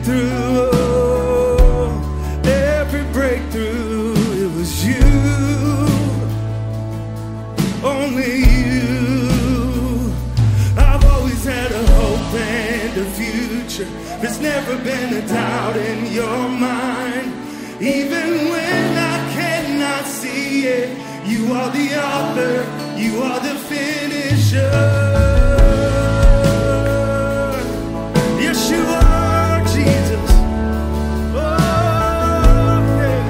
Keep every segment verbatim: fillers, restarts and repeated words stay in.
through, every breakthrough, it was you, only you. I've always had a hope and a future. There's never been a doubt in your mind. Even when I cannot see it, you are the author, you are the finisher. Yes, you are, Jesus. Oh, yeah.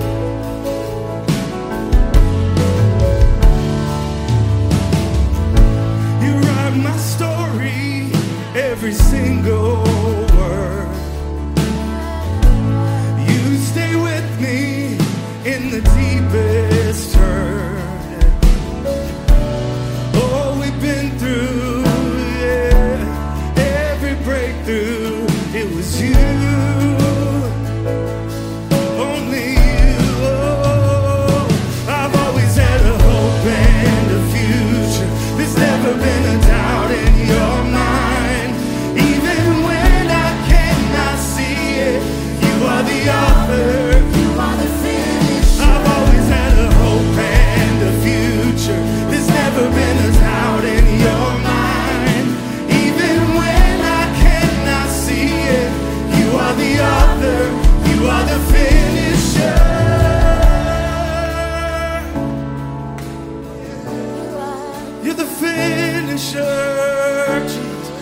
You write my story, every single word. You stay with me in the deepest hurt. Oh, we've been through, yeah, every breakthrough, it was you, only you. Oh, I've always had a hope and a future. There's never been a doubt in your mind. Even when I cannot see it, you are the author. You're the finisher, Jesus.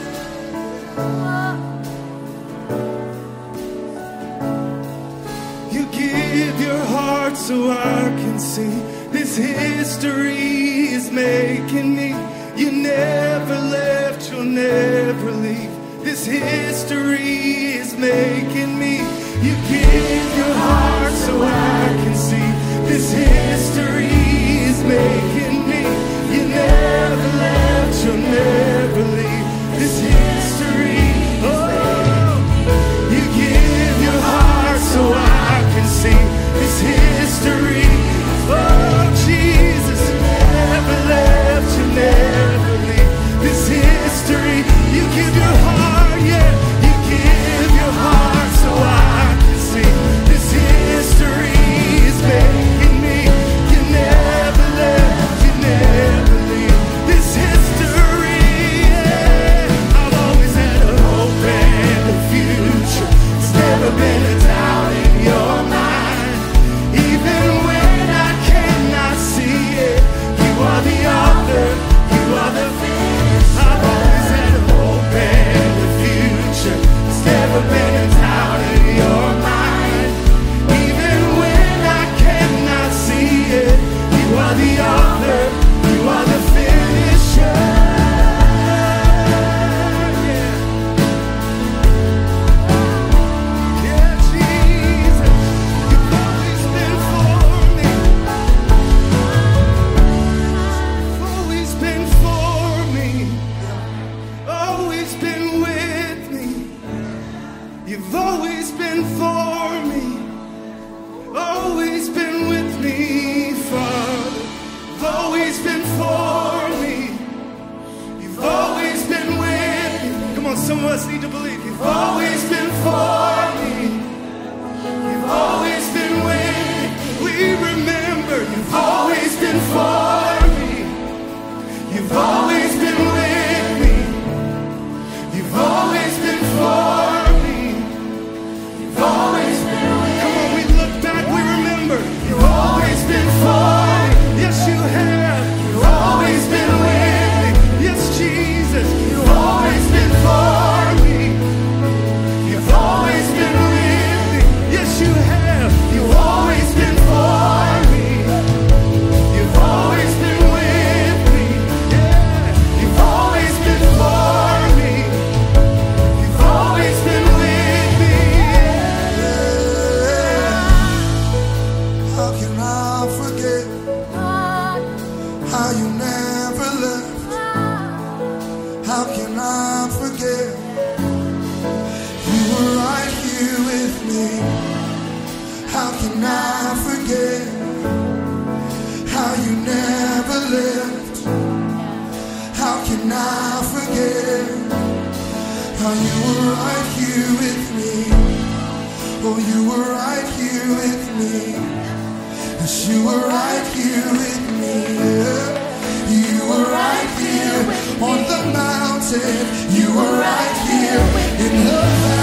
You give your heart so I can see. This history is making me. You never left, you'll never leave. This history is making me. You give your heart so I can see. This history is making me. You never left, you'll never leave. This history, oh, you give your heart so I can see. This history, oh, Jesus, you never left, you never leave. This history, you give your heart, yeah, you give your heart so I can see. This history is making me. You never left, you never leave. This history, yeah, I've always had a hope and a future. It's never been a doubt in your mind. Even when I cannot see it, you are the author, you are the finish. I've always had a hope and a future. It's never been a doubt in your mind. Even when I cannot see it, you are the author, you are the finisher. Yeah, yeah, Jesus, you've always been for me. You've always been for me. Always been with me. You've always been for me. Always been with me, Father. You've always been for me. You've always been with me. Come on, some of us need to believe. You've always been for me. You've always been with me. We remember. You've always been for me. You've always been with me. You've always been for me. You've always been with me. Come on, we look back, we remember. You've always been for me. Yes, you have. You've always been with me. Yes, Jesus. You've always been for me. You've always been with me. Yes, you have. You've always been for me. You've always been with me. Yeah. You've always been for me. You've always been with me. Yeah. How can I forget how you never left? How can I forget you were right here with me? How can I forget how you never left? How can I forget how you were right here with me? Oh, you were right here with me. Yes, you were right here with me. Yeah. You were right here on the mountain. You were right here in the valley.